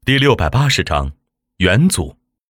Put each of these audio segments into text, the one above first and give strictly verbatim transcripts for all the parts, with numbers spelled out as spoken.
第六百八十章元祖。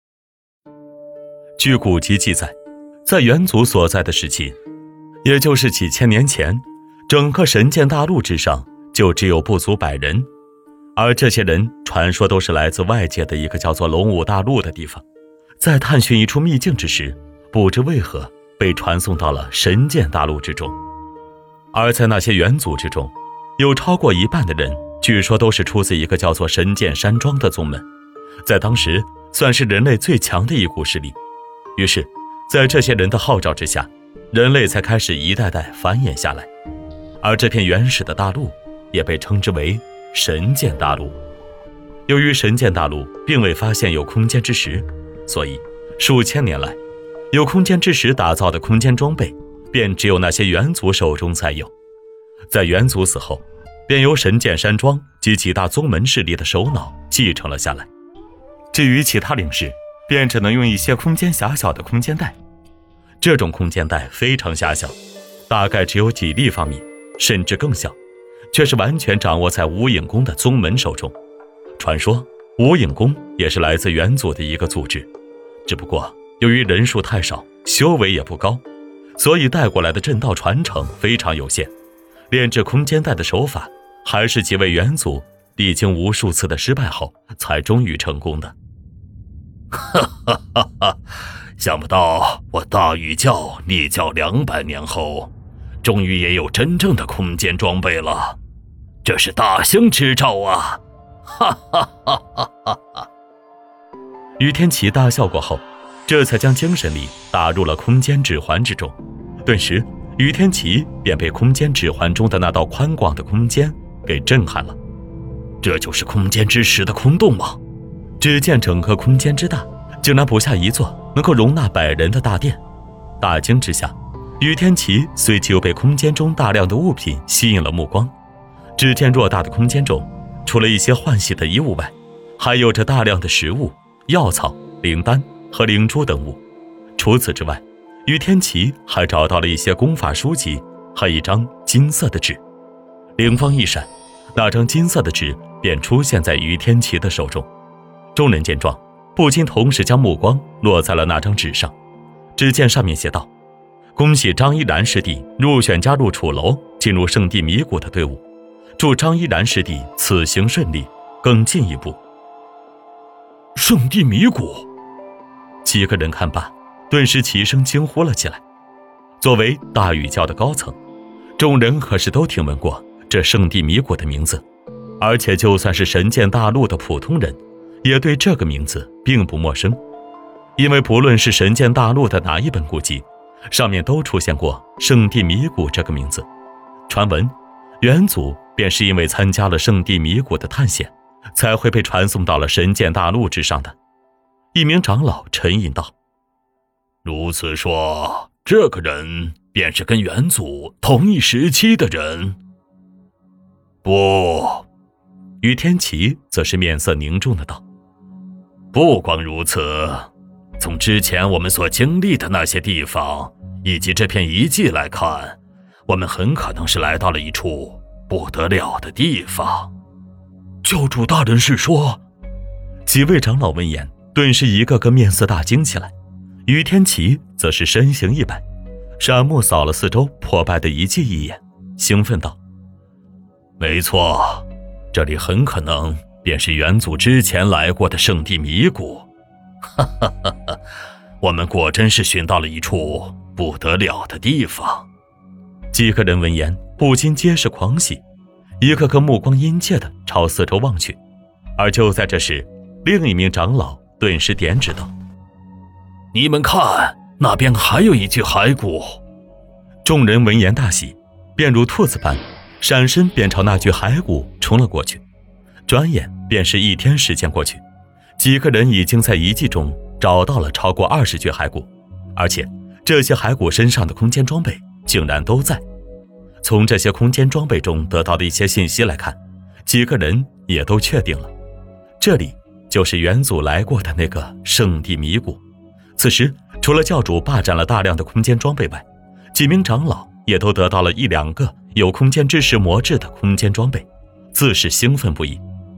据古籍记载，在元祖所在的时期，也就是几千年前，整个神剑大陆之上就只有不足百人，而这些人传说都是来自外界的一个叫做龙武大陆的地方，在探寻一处秘境之时，不知为何被传送到了神剑大陆之中。而在那些元祖之中，有超过一半的人据说都是出自一个叫做神剑山庄的宗门，在当时算是人类最强的一股势力。于是在这些人的号召之下，人类才开始一代代繁衍下来，而这片原始的大陆也被称之为神剑大陆。由于神剑大陆并未发现有空间之石，所以数千年来有空间之石打造的空间装备便只有那些元祖手中才有。在元祖死后，便由神剑山庄及几大宗门势力的首脑继承了下来。至于其他领事，便只能用一些空间狭小的空间带。这种空间带非常狭小，大概只有几立方米，甚至更小，却是完全掌握在无影宫的宗门手中。传说无影宫也是来自元祖的一个组织，只不过由于人数太少，修为也不高，所以带过来的阵道传承非常有限，炼制空间带的手法还是几位元祖历经无数次的失败后才终于成功的。 哈哈哈哈！想不到我大禹教立教两百年后，终于也有真正的空间装备了，这是大兴之兆啊！哈哈哈哈哈哈！ 于天齐大笑过后，这才将精神力打入了空间指环之中。顿时，于天齐便被空间指环中的那道宽广的空间给震撼了。 这就是空间之石的空洞吗？ 只见整个空间之大，竟然不下一座能够容纳百人的大殿。大惊之下，于天齐随即又被空间中大量的物品吸引了目光。只见偌大的空间中，除了一些换洗的衣物外，还有着大量的食物、药草、灵丹和灵珠等物。除此之外，于天齐还找到了一些功法书籍和一张金色的纸。灵光一闪，那张金色的纸便出现在于天齐的手中。众人见状，不禁同时将目光落在了那张纸上。只见上面写道：恭喜张依然师弟入选加入楚楼进入圣地迷谷的队伍，祝张依然师弟此行顺利，更进一步。 圣地迷谷！ 几个人看罢，顿时齐声惊呼了起来。作为大禹教的高层，众人可是都听闻过这圣地迷谷的名字，而且就算是神剑大陆的普通人，也对这个名字并不陌生。因为不论是神剑大陆的哪一本古籍，上面都出现过圣地迷谷这个名字。传闻元祖便是因为参加了圣地迷谷的探险，才会被传送到了神剑大陆之上的。一名长老沉吟道： 如此说，这个人便是跟元祖同一时期的人？不， 于天齐则是面色凝重的道： 不光如此，从之前我们所经历的那些地方以及这片遗迹来看，我们很可能是来到了一处不得了的地方。 教主大人是说？几位长老闻言，顿时一个个面色大惊起来。于天齐则是身形一摆，闪目扫了四周破败的遗迹一眼，兴奋道： 没错，这里很可能便是元祖之前来过的圣地迷谷。哈哈哈哈！我们果真是寻到了一处不得了的地方。 几个人闻言不禁皆是狂喜，一个个目光殷切地朝四周望去。而就在这时，另一名长老顿时点指道： 你们看，那边还有一具骸骨。 众人闻言大喜，便如兔子般闪身便朝那具骸骨冲了过去。转眼便是一天时间过去，几个人已经在遗迹中找到了超过二十具骸骨，而且这些骸骨身上的空间装备竟然都在。从这些空间装备中得到的一些信息来看，几个人也都确定了，这里就是元祖来过的那个圣地迷谷。此时除了教主霸占了大量的空间装备外，几名长老也都得到了一两个有空间之石魔制的空间装备，自是兴奋不已。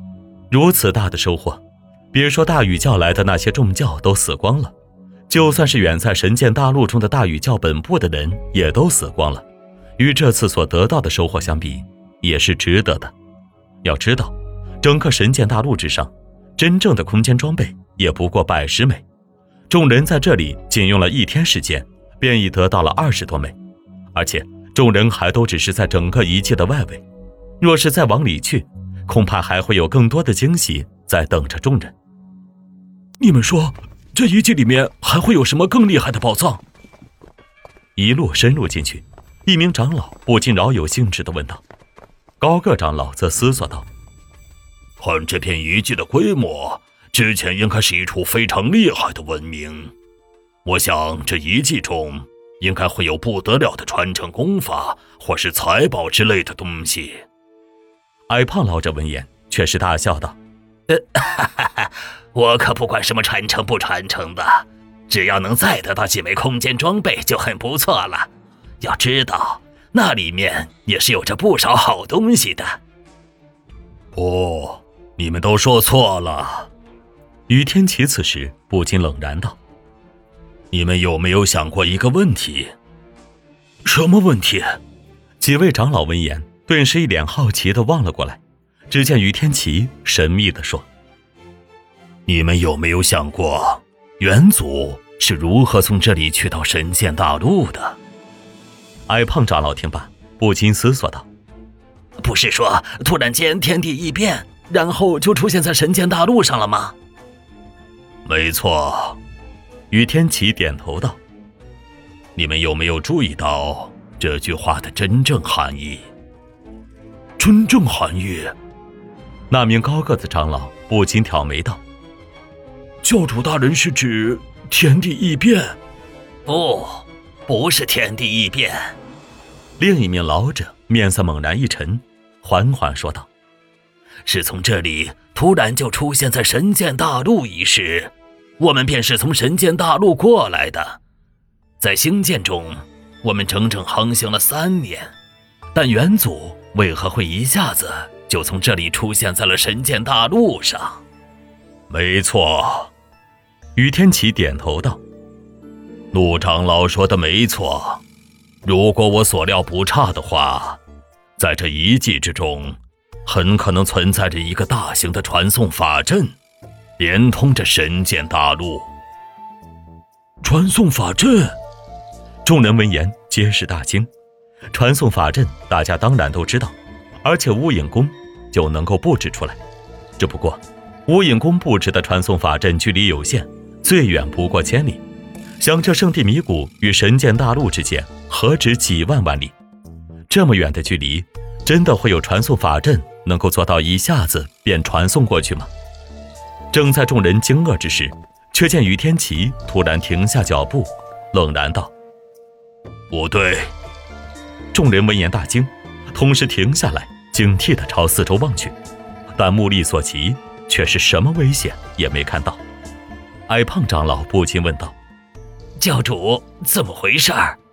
如此大的收获，别说大禹教来的那些众教都死光了，就算是远在神剑大陆中的大禹教本部的人也都死光了，与这次所得到的收获相比，也是值得的。要知道，整个神剑大陆之上，真正的空间装备也不过百十枚，众人在这里仅用了一天时间，便已得到了二十多枚，而且众人还都只是在整个遗迹的外围，若是再往里去，恐怕还会有更多的惊喜在等着众人。 你们说，这遗迹里面还会有什么更厉害的宝藏？ 一路深入进去，一名长老不禁饶有兴致地问道。高个长老则思索道： 看这片遗迹的规模，之前应该是一处非常厉害的文明。我想这遗迹中应该会有不得了的传承功法或是财宝之类的东西。 矮胖老者闻言却是大笑道： 呃，哈哈哈，我可不管什么传承不传承的，只要能再得到几枚空间装备就很不错了。要知道那里面也是有着不少好东西的。不，你们都说错了。 于天齐此时不禁冷然道： 你们有没有想过一个问题？ 什么问题？ 几位长老闻言顿时一脸好奇地望了过来，只见于天齐神秘地说： 你们有没有想过元祖是如何从这里去到神剑大陆的？ 矮胖长老听罢不禁思索道： 不是说突然间天地异变，然后就出现在神剑大陆上了吗？没错。 于天齐点头道： 你们有没有注意到这句话的真正含义？ 真正含义？ 那名高个子长老不禁挑眉道： 教主大人是指天地异变？ 不，不是天地异变。 另一名老者面色猛然一沉，缓缓说道： 是从这里突然就出现在神剑大陆一事，我们便是从神剑大陆过来的。在星剑中，我们整整航行了三年，但元祖为何会一下子就从这里出现在了神剑大陆上？没错。 于天齐点头道： 陆长老说的没错，如果我所料不差的话，在这遗迹之中很可能存在着一个大型的传送法阵，连通着神剑大陆。 传送法阵？ 众人闻言皆是大惊。传送法阵大家当然都知道，而且乌影宫就能够布置出来，只不过乌影宫布置的传送法阵距离有限，最远不过千里，想这圣地迷谷与神剑大陆之间何止几万万里，这么远的距离，真的会有传送法阵能够做到一下子便传送过去吗？正在众人惊愕之时，却见于天齐突然停下脚步，冷然道： 不对。 众人闻言大惊，同时停下来，警惕地朝四周望去，但目力所及，却是什么危险也没看到。矮胖长老不禁问道： 教主，怎么回事儿？